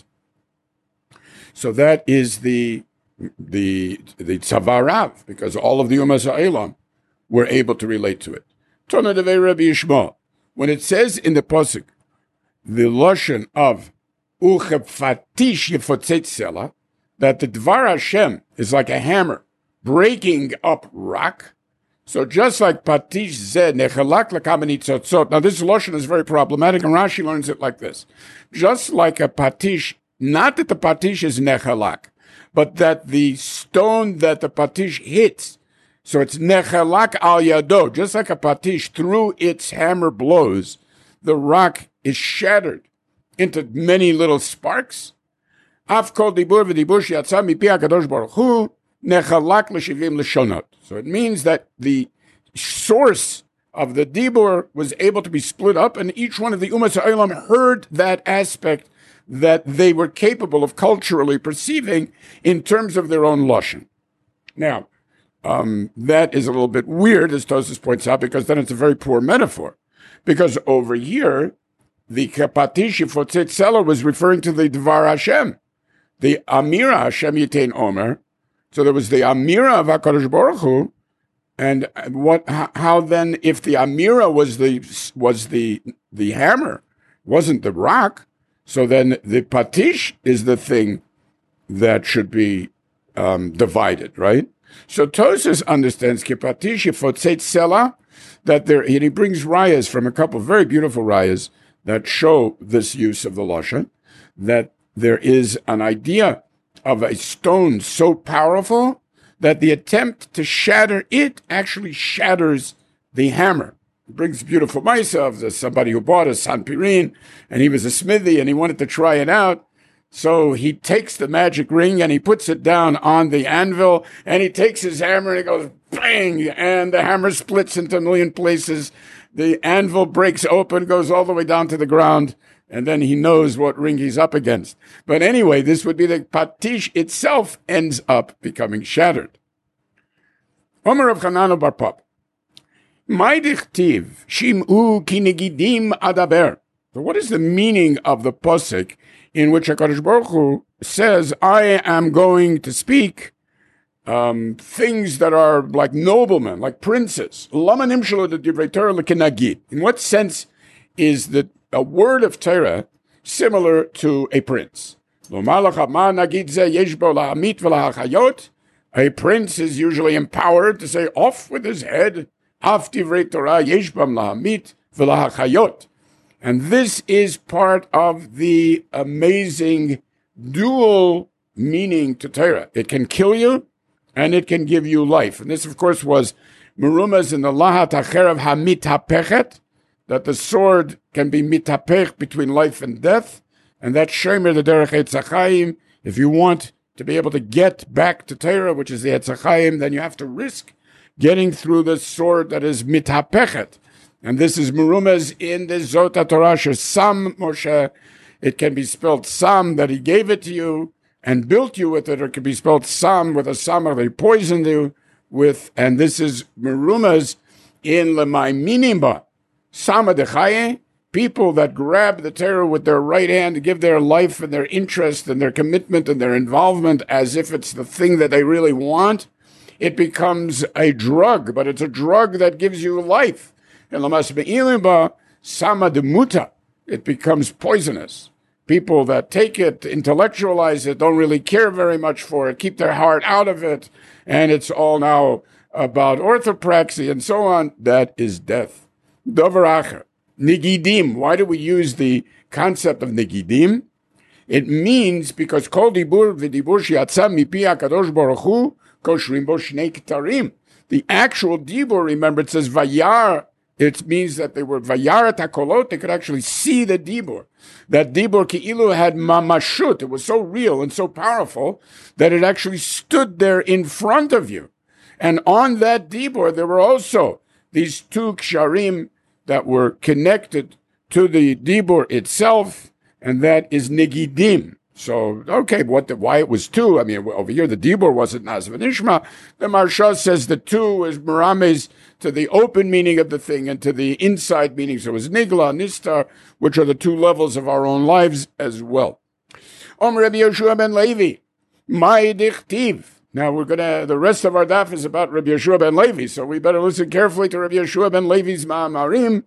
So that is the the the Tzavarav, because all of the Umas Ha'elam were able to relate to it. Tona Devei Rabbi Yishmael, when it says in the Pasuk, the Lashon of Uchepfatish Yefotzetz Sela, that the Dvar Hashem is like a hammer breaking up rock. So just like Patish said, Nechalak Lakamani Tzotzot. Now this Lashon is very problematic, and Rashi learns it like this. Just like a Patish, not that the Patish is Nechalak, but that the stone that the Patish hits, so it's Nechalak al Yado, just like a Patish, through its hammer blows, the rock is shattered into many little sparks. Af kol dibur v'dibur she'yatza mipi HaKadosh Baruch Hu, nechalak l'shivim l'shonot. So it means that the source of the Dibur was able to be split up, and each one of the Umas Ha'olam heard that aspect that they were capable of culturally perceiving in terms of their own Lashon. Now, um, that is a little bit weird, as Tosfos points out, because then it's a very poor metaphor. Because over here, the Patish Fotzet Selah was referring to the Dvar Hashem, the Amira Hashem Yitain Omer. So there was the Amira of HaKadosh Baruch Hu, and what? How then, if the Amira was the was the the hammer, wasn't the rock? So then the Patish is the thing that should be um, divided, right? So Tosfos understands ki Patish Fotzet Selah, that there, and he brings rayas from a couple of very beautiful rayas that show this use of the lashon, that there is an idea of a stone so powerful that the attempt to shatter it actually shatters the hammer. It brings beautiful ma'isa of somebody who bought a sanpirin, and he was a smithy, and he wanted to try it out. So he takes the magic ring, and he puts it down on the anvil, and he takes his hammer, and it goes bang, and the hammer splits into a million places. The anvil breaks open, goes all the way down to the ground, and then he knows what ring he's up against. But anyway, this would be the Patish itself ends up becoming shattered. Omer of Chanano bar Papa. My dichtiv, shim'u ki negidim adaber. So what is the meaning of the posuk in which HaKadosh Baruch Hu says, I am going to speak um, things that are like noblemen, like princes? Lama nimshalo de divrei Torah lekenagid. In what sense is the a word of Torah similar to a prince? A prince is usually empowered to say, off with his head. Af divrei Torah yesh bam lahamit v'lahachayot. And this is part of the amazing dual meaning to Torah. It can kill you, and it can give you life. And this, of course, was merumas in the Lahat HaCherav HaMitapechet, that the sword can be mitapech, between life and death, and that's shomer the derech Eitz HaChaim. If you want to be able to get back to Torah, which is the Eitz HaChaim, then you have to risk getting through the sword that is mitapechet. And this is merumas in the Zot HaTorah, Sam Moshe. It can be spelled Sam, that he gave it to you and built you with it, or it can be spelled Sam with a Samach that he poisoned you with. And this is merumas in Lemai Minimba. Sama dechaye, people that grab the Torah with their right hand to give their life and their interest and their commitment and their involvement as if it's the thing that they really want. It becomes a drug, but it's a drug that gives you life. And lamas be'ilimba, sama demuta, it becomes poisonous. People that take it, intellectualize it, don't really care very much for it, keep their heart out of it, and it's all now about orthopraxy and so on. That is death. Dover acher, nigidim. Why do we use the concept of nigidim? It means because kol dibur v'dibur shiatza mipi HaKadosh Baruch Hu koshrim bo shnei ktarim. The actual dibur, remember, it says vayar. It means that they were vayar et hakolot. They could actually see the dibur. That dibur ki'ilu had mamashut. It was so real and so powerful that it actually stood there in front of you. And on that dibur, there were also these two ksharim that were connected to the dibur itself, and that is nigidim. So, okay, what the, why it was two? I mean, over here the dibur wasn't Nazav and Ishma. The Maharsha says the two is merames to the open meaning of the thing and to the inside meaning. So it was nigla, nistar, which are the two levels of our own lives as well. Om Rabbi Yehoshua ben Levi, my dichtiv. Now we're gonna. The rest of our daf is about Rabbi Yehoshua ben Levi, so we better listen carefully to Rabbi Yehoshua ben Levi's ma'amarim.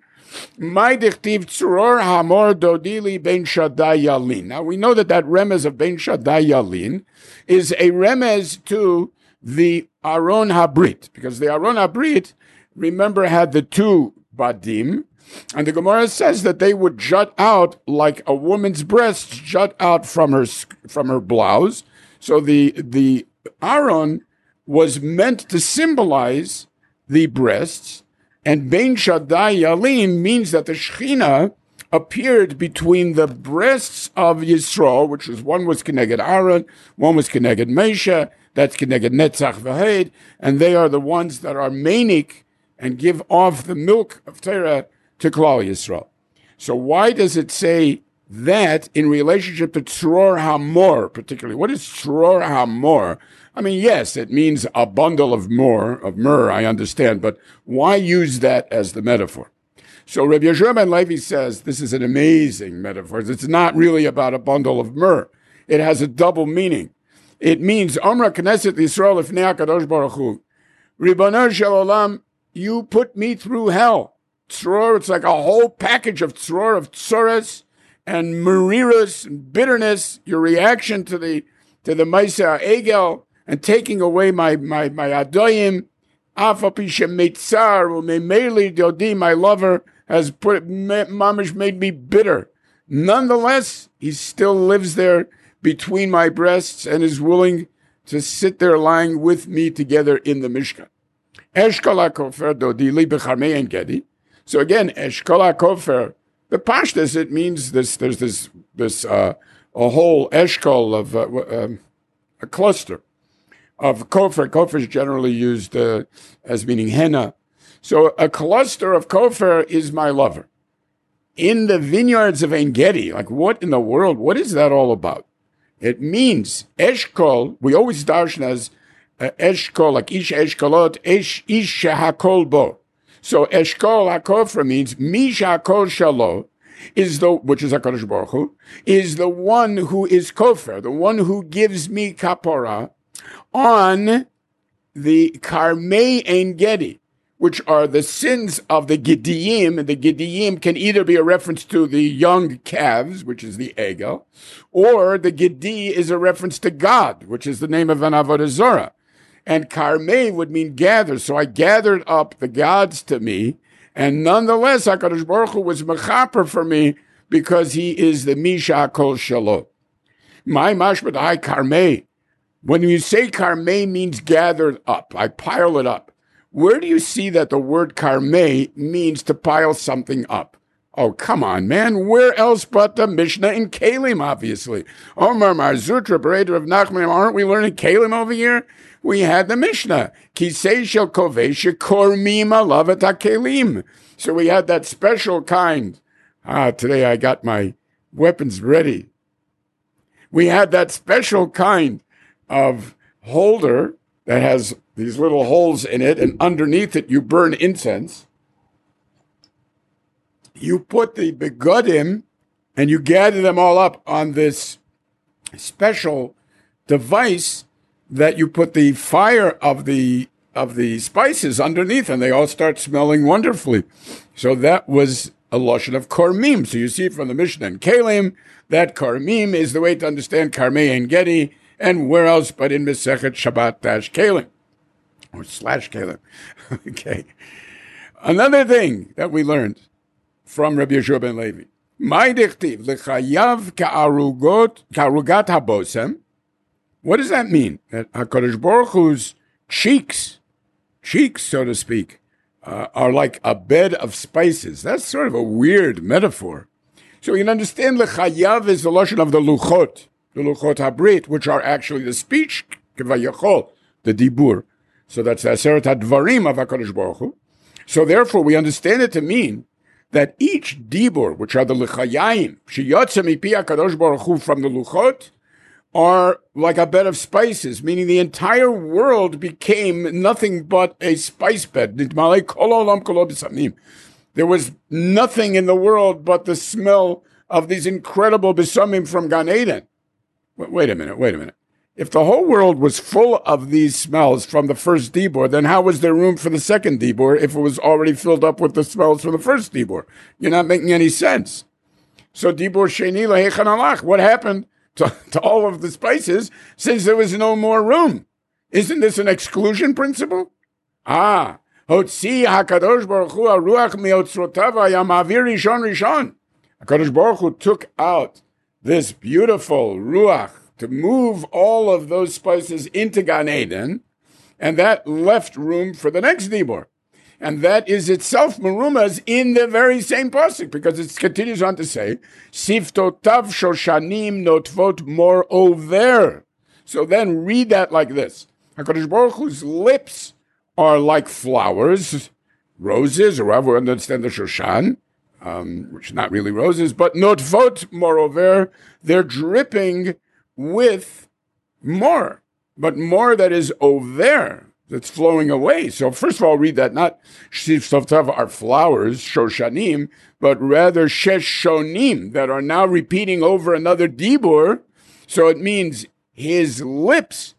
My dichtiv tzuror hamor dodili ben Shaddai Yalin. Now we know that that remez of ben Shaddai Yalin is a remez to the Aron Habrit, because the Aron Habrit, remember, had the two badim, and the Gemara says that they would jut out like a woman's breasts jut out from her from her blouse. So the the Aaron was meant to symbolize the breasts, and Ben Shaddai Yalin means that the Shechina appeared between the breasts of Yisrael, which was one was Keneged Aaron, one was Keneged Moshe, that's Keneged Netzach V'Hed, and they are the ones that are manic and give off the milk of Torah to Klal Yisrael. So why does it say that in relationship to Tzror Hamor, particularly? What is Tzror Hamor? I mean, yes, it means a bundle of myrrh, of myrrh, I understand, but why use that as the metaphor? So Rabbi Yehoshua ben Levi says this is an amazing metaphor. It's not really about a bundle of myrrh. It has a double meaning. It means, Amra Knesset Yisrael Lifnei HaKadosh Baruch Hu, Ribono Shel Olam, you put me through hell. Tzror, it's like a whole package of tzror, of tzoras, and mariras, and bitterness, your reaction to the to the Maisa Egel, and taking away my my my adoyim, afapisha meitzar umeimeli dodi, my lover has put mamish made me bitter. Nonetheless, he still lives there between my breasts and is willing to sit there lying with me together in the Mishkan. Eshkol hakofer dodi li b'charmei ein gedi. So again, eshkol hakofer, the pashtus, it means this. There's this this uh, a whole eshkol of uh, um, a cluster of kofer. Kofer is generally used uh, as meaning henna. So a cluster of kofer is my lover. In the vineyards of Ein Gedi, like what in the world? What is that all about? It means eshkol. We always darshan as uh, eshkol, like ish eshkolot, ish ish hakol bo. So eshkol hakofer means misha hakol shalo is the, which is HaKadosh Baruch Hu, is the one who is kofer, the one who gives me kapora on the karmei ein gedi, which are the sins of the Gidiyim. And the Gidiyim can either be a reference to the young calves, which is the Egel, or the Gidi is a reference to God, which is the name of an Avodah Zorah. And Karmei would mean gather. So I gathered up the gods to me, and nonetheless, HaKadosh Baruch Hu was mechaper for me because he is the Misha Kol Shalo. My mashmat I Karmei. When you say Karmei means gathered up, I pile it up. Where do you see that the word karmei means to pile something up? Oh, come on, man. Where else but the Mishnah in Kalim, obviously? Omar Marzutra, Bereder of Nachman, aren't we learning Kalim over here? We had the Mishnah. Kisei shel kovesha kormim alavet hakelim. So we had that special kind. Ah, today I got my weapons ready. We had that special kind of holder that has these little holes in it, and underneath it you burn incense. You put the begodim, and you gather them all up on this special device that you put the fire of the of the spices underneath, and they all start smelling wonderfully. So that was a lashon of kormim. So you see from the Mishnah and Kalim that kormim is the way to understand Karmei Ein Gedi, and where else but in Masechet Shabbat Dash Kalim. Or slash Kalim. Okay. Another thing that we learned from Rabbi Yehoshua ben Levi. My dichtiv lechayav ka'arugot ka'arugat habosem. What does that mean? That HaKadosh Baruch Hu's cheeks, cheeks, so to speak, uh, are like a bed of spices. That's sort of a weird metaphor. So you can understand lechayav is the lashon of the luchot, the luchot habrit, which are actually the speech, kevayachol, the dibur. So that's the Aseret HaDvarim of HaKadosh Baruch Hu. So therefore, we understand it to mean that each dibur, which are the lechayim, sheyotze mipi HaKadosh Baruch Hu from the luchot, are like a bed of spices, meaning the entire world became nothing but a spice bed. There was nothing in the world but the smell of these incredible besamim from Gan Eden. Wait a minute, wait a minute. If the whole world was full of these smells from the first dibur, then how was there room for the second dibur if it was already filled up with the smells from the first dibur? You're not making any sense. So dibur sheni lahechan alach. What happened to, to all of the spices since there was no more room? Isn't this an exclusion principle? Ah, hotzi hakadosh baruch hu haruach miotzrotav hayamavir rishon rishon. HaKadosh Baruch Hu took out this beautiful ruach to move all of those spices into Gan Eden, and that left room for the next dibur. And that is itself merumas in the very same pasuk, because it continues on to say, Siftotav shoshanim notvot moreover. So then read that like this. HaKadosh Baruch Hu's lips are like flowers, roses, or however we understand the Shoshan, um, which is not really roses, but notvot, moreover, they're dripping with more, but more that is over, that's flowing away. So first of all, read that, not Shtiv Sovtav are flowers, Shoshanim, but rather Sheshonim, that are now repeating over another Dibur. So it means his lips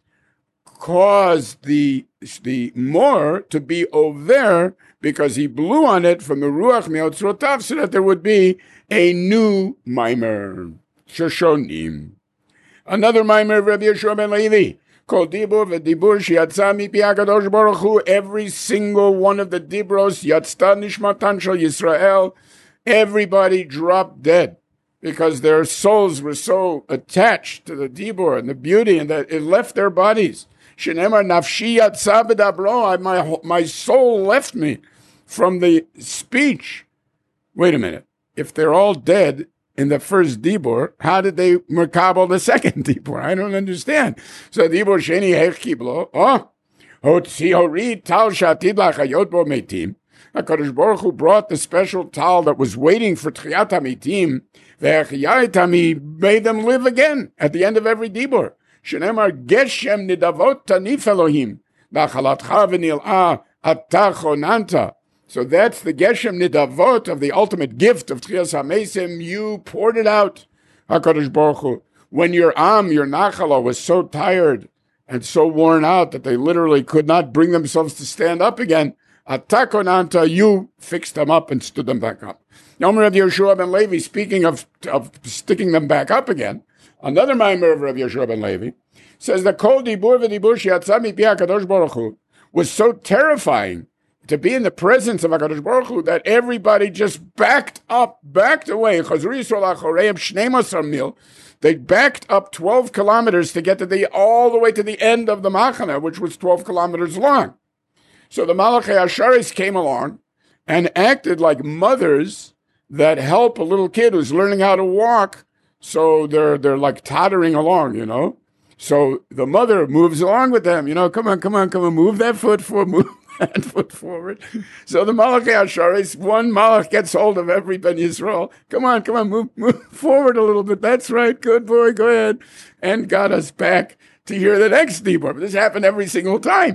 caused the, the more to be over, because he blew on it from the Ruach Meotzrotav, so that there would be a new mimer, Shoshonim. Another mimer of Rabbi Yeshua ben Levi, called Dibur v'Dibur she'yatza mipi HaKadosh Baruch Hu. Every single one of the Dibros, Yatzta Nishmatan Shel Yisrael, everybody dropped dead, because their souls were so attached to the Dibur and the beauty, and that it left their bodies. Shenemar nafshi yatza b'dabro, my my soul left me from the speech. Wait a minute. If they're all dead in the first Dibur, how did they merkabel the second Dibur? I don't understand. So Dibur sheni hech kiblo. Oh, hotzi hori tal shatid lachayot bo metim. HaKadosh Baruch Hu brought the special tal that was waiting for Tchiyat HaMitim. Ve'echiyaitam, he made them live again at the end of every Dibur. Shenemar geshem nidavot tanif Elohim. Nachalatcha v'nil'ah atachonanta. So that's the geshem nidavot of the ultimate gift of Tchiyas HaMesim. You poured it out, HaKadosh Baruch Hu. When your Am, your Nachala, was so tired and so worn out that they literally could not bring themselves to stand up again, Atakonanta, you fixed them up and stood them back up. Yomer Rabbi Yeshua ben Levi, speaking of, of sticking them back up again, another mimer of Rabbi Yeshua ben Levi says that Kol Dibur v'Dibur she'yatza mipi HaKadosh Baruch Hu was so terrifying to be in the presence of HaKadosh Baruch Hu that everybody just backed up, backed away. Chazru Yisrael achoreim shnei masar mil. They backed up twelve kilometers to get to the all the way to the end of the Machana, which was twelve kilometers long. So the Malachei Asharis came along and acted like mothers that help a little kid who's learning how to walk. So they're they're like tottering along, you know. So the mother moves along with them, you know. Come on, come on, come on, move that foot forward, move that foot forward. So the Malachei Asharis, one Malach gets hold of every Ben Yisrael. Come on, come on, move move forward a little bit. That's right, good boy, go ahead, and got us back to hear the next Dibur. But this happened every single time.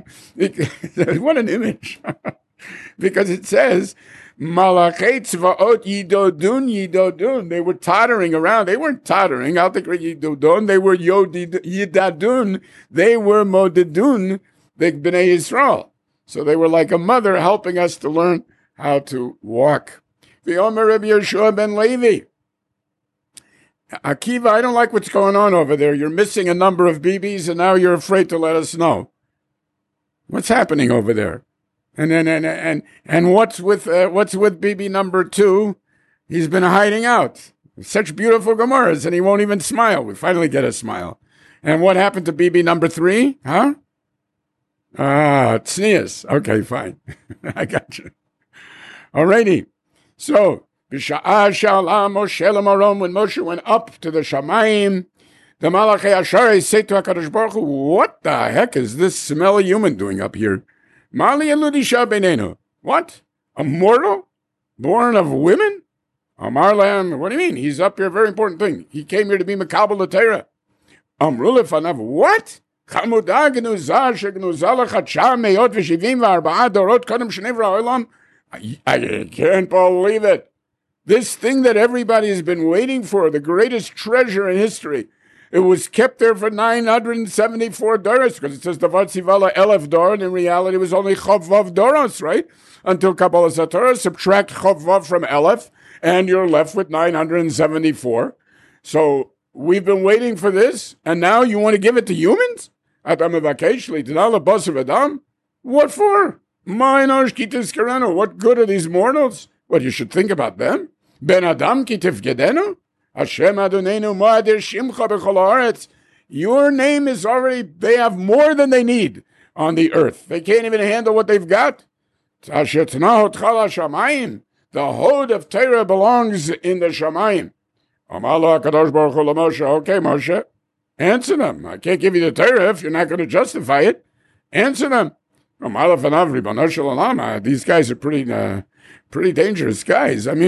What an image. Because it says, Malachei tzvaot yidodun yidodun. They were tottering around. They weren't tottering. I'll take yidodun. They were yidadun. They were modedun, the Bnei Yisrael. So they were like a mother helping us to learn how to walk. V'yomer Rabbi Yeshua ben Levi. Akiva, I don't like what's going on over there. You're missing a number of B Bs, and now you're afraid to let us know. What's happening over there? And and and and, and what's with uh, what's with B B number two? He's been hiding out. Such beautiful Gemaras, and he won't even smile. We finally get a smile. And what happened to B B number three? Huh? Ah, tznius. Okay, fine. I got you. Alrighty. So, B'sha'ah sha'ala Moshe l'marom, when Moshe went up to the Shamayim, the Malachei Asharis say to HaKadosh Baruch Hu, what the heck is this smelly human doing up here? Mali eludisha benenu. What? A mortal? Born of women? Amar lehem, what do you mean? He's up here, very important thing. He came here to be Mekabel l'Torah. Amru lefanav, what? Chamuda genuza shegenuza lechatsha meyot v'shivim v'arba'a dorot kodem shenevra ha'olam. I can't believe it. This thing that everybody has been waiting for, the greatest treasure in history, it was kept there for nine hundred seventy-four doros, because it says Davar Tzivala Elef Dor, and in reality it was only Chav Vav Doros, right? Until Kabbalah Satorah, subtract Chav Vav from Elef, and you're left with nine hundred seventy-four. So we've been waiting for this, and now you want to give it to humans? Adam Avakesh, Litanala Basav Adam? What for? Ma'inosh Kitis Kareno, what good are these mortals? What, you should think about them? Ben Adam Kitif Gedenu? Hashem Adonenu Ma'adir Shimcha B'chol Haaretz. Your name is already, they have more than they need on the earth. They can't even handle what they've got. The Hod of Torah belongs in the Shamayim. Amala HaKadosh Baruch Hu Moshe, okay, Moshe, answer them. I can't give you the Torah if you're not going to justify it. Answer them. These guys are pretty, uh, pretty dangerous guys. I mean,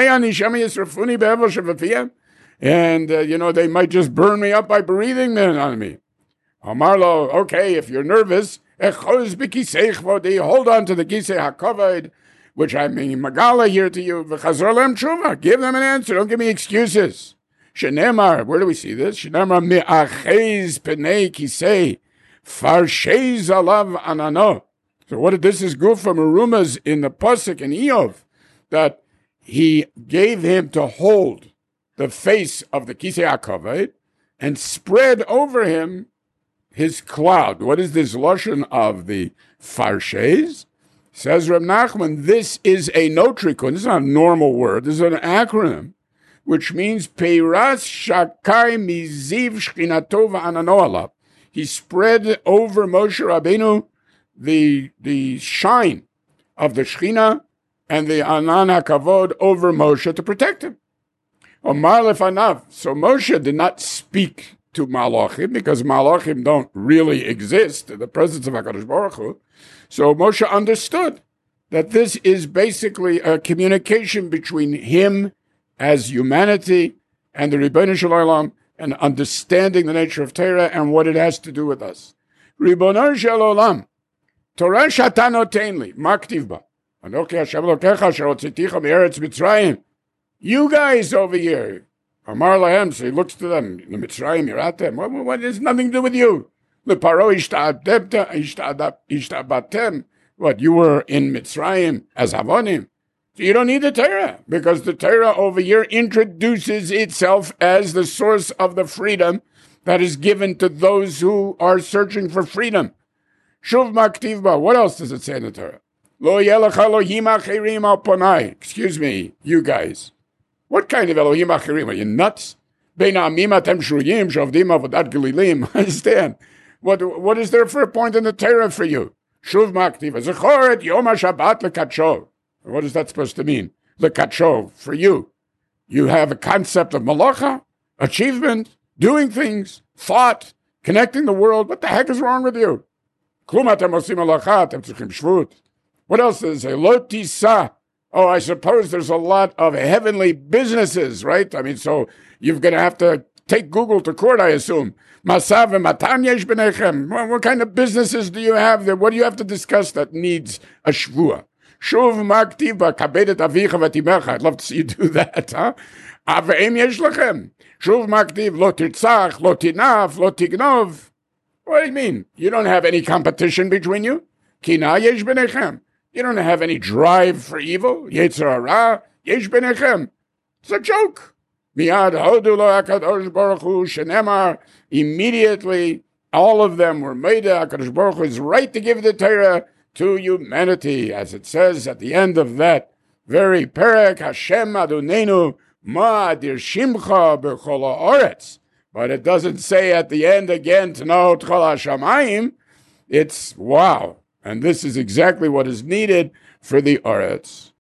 and uh, you know, they might just burn me up by breathing then on me. Amarlo, okay, if you're nervous, hold on to the kisei hakavod, which I mean magala here to you. Give them an answer. Don't give me excuses. Shenemar, where do we see this? Shenemar me'achez penei kisei farshez alav anano. So what did this is good from Arumas in the pasuk in Eov, that he gave him to hold the face of the kisei hakavod and spread over him his cloud. What is this lashon of the farshez? Says Reb Nachman, this is a notrikun. This is not a normal word. This is an acronym, which means Peiras Shakai Miziv Shchinato V'Anano Alav. He spread over Moshe Rabbeinu the, the shine of the Shechina and the Anan HaKavod over Moshe to protect him. Omar Lefanav. So Moshe did not speak to Malachim, because Malachim don't really exist in the presence of HaKadosh Baruch Hu. So Moshe understood that this is basically a communication between him as humanity and the Ribbono Shel Olam, and understanding the nature of Torah and what it has to do with us. Ribbono Shel Olam, Torah shata noten li, ma ktiv ba? Anochi Hashem Elokecha asher hotziticha me'eretz Mitzrayim. You guys over here, Amar lahem, so he looks to them, the Mitzrayim, you're at them. What, what, has nothing to do with you. The Paro ishtabatem. What, you were in Mitzrayim as Havonim. So you don't need the Torah, because the Torah over here introduces itself as the source of the freedom that is given to those who are searching for freedom. Shuv maktivba. What else does it say in the Torah? Lo yelecha Elohim achirim al ponai. Excuse me, you guys. What kind of Elohim achirim? Are you nuts? Bein ha'amim atem shruyim shavdim avodat gelilim. Understand? What, what is there for a point in the Torah for you? Shuv maktiva. Zechor et yom ha'shabbat lekatsho. What is that supposed to mean? Lekatsho, for you. You have a concept of malacha, achievement, doing things, thought, connecting the world. What the heck is wrong with you? Klum atem osim malacha, atem tzrichim shvut. What else does it say? Lo tisa. Oh, I suppose there's a lot of heavenly businesses, right? I mean, so you're going to have to take Google to court, I assume. Masav and matan yesh b'nechem. What kind of businesses do you have there? What do you have to discuss that needs a shvua? Shuv maktiv ba'kabedet avicha v'timecha. I'd love to see you do that, huh? Aveim yesh lechem. Shuv maktiv lo tirtzach, lo tinaf, lo tignov. What do you mean? You don't have any competition between you? Kina yesh b'nechem. You don't have any drive for evil. Yetzer hara, yesh b'nechem. It's a joke. Miyad hodu lo HaKadosh Baruch Hu shenemar. Immediately, all of them were made. HaKadosh Baruch Hu is right to give the Torah to humanity, as it says at the end of that very perek. Hashem Adonenu ma adir shimcha b'chol ha'aretz. But it doesn't say at the end again to know T'chol HaShamayim. It's wow. And this is exactly what is needed for the Aretz.